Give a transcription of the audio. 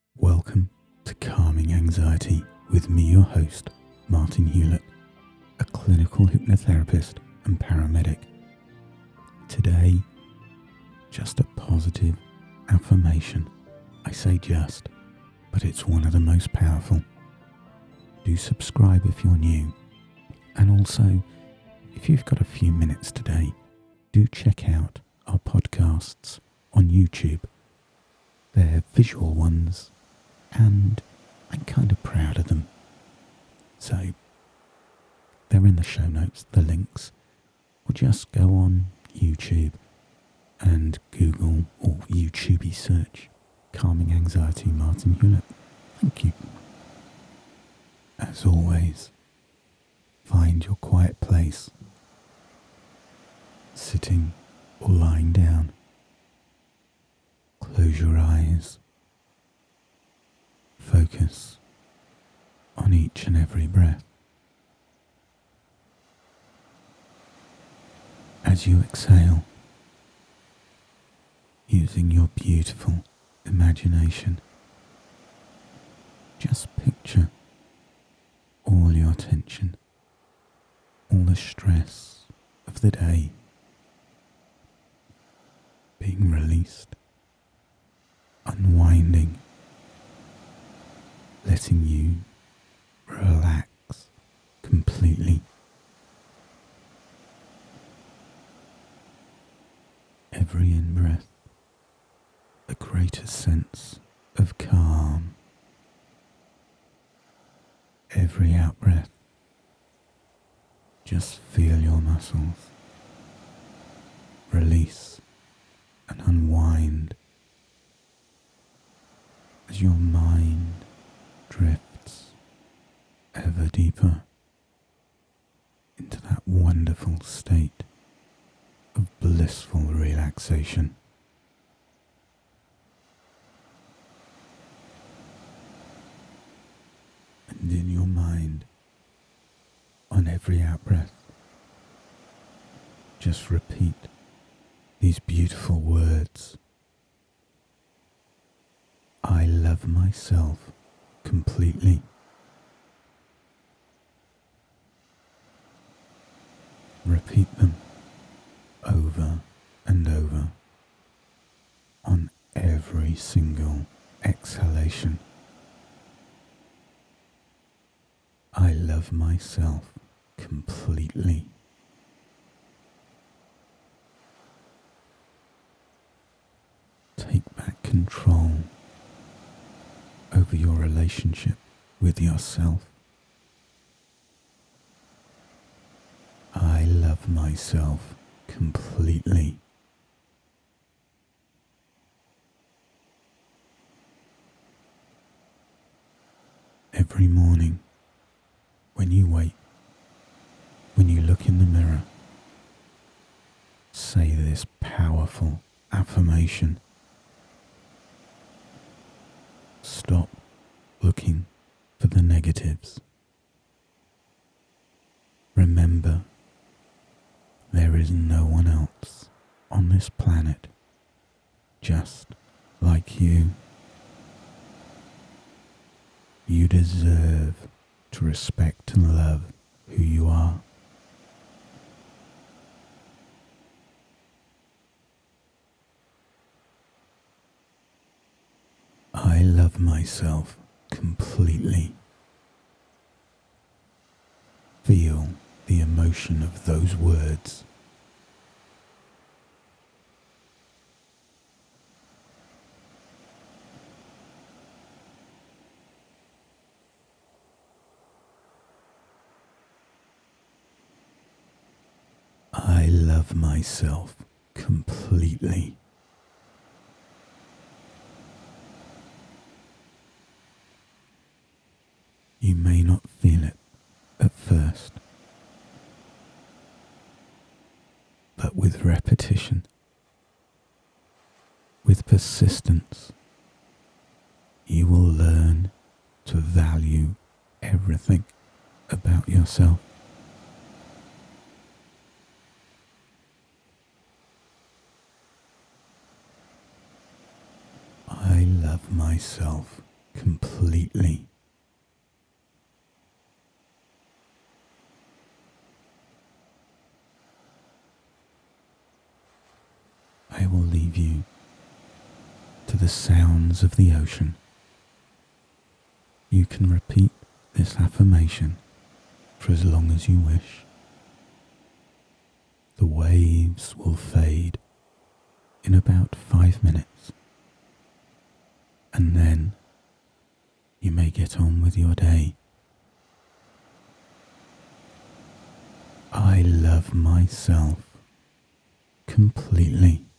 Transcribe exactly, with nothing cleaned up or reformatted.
Welcome to Calming Anxiety with me, your host, Martin Hewlett, a clinical hypnotherapist and paramedic. Today, just a positive affirmation. I say just, but it's one of the most powerful. Do subscribe if you're new. And also, if you've got a few minutes today, do check out our podcasts on YouTube. They're visual ones, and I'm kind of proud of them. So, they're in the show notes, the links, or just go on YouTube and Google or YouTube search Calming Anxiety Martin Hewlett. Thank you. As always, find your quiet place, sitting or lying down. Close your eyes. Focus on each and every breath. As you exhale, using your beautiful imagination, just picture all your tension, all the stress of the day being released, unwinding, letting you relax completely. Every in-breath, a greater sense of calm. Every out-breath, just feel your muscles release and unwind as your mind drifts ever deeper into that wonderful state of blissful relaxation. And in your mind, on every out-breath, just repeat these beautiful words. I love myself completely. Repeat them over and over on every single exhalation. I love myself completely. Take back control over your relationship with yourself. I love myself completely. Every morning, when you wake, when you look in the mirror, say this powerful affirmation. Stop looking for the negatives. Remember, there is no one else on this planet just like you. You deserve to respect and love who you are. I love myself completely. Feel the emotion of those words. I love myself completely. You may not feel it at first, but with repetition, with persistence, you will learn to value everything about yourself. I love myself completely. I will leave you to the sounds of the ocean. You can repeat this affirmation for as long as you wish. The waves will fade in about five minutes, and then you may get on with your day. I love myself completely.